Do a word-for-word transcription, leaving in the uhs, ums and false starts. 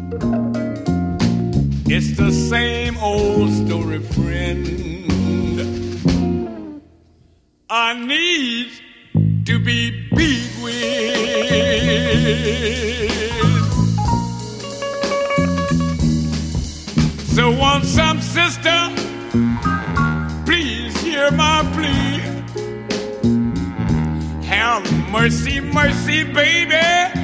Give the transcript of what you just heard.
It's the same old story, friend. I need to be big with. So want some sister, please hear my plea. Have mercy, mercy, baby.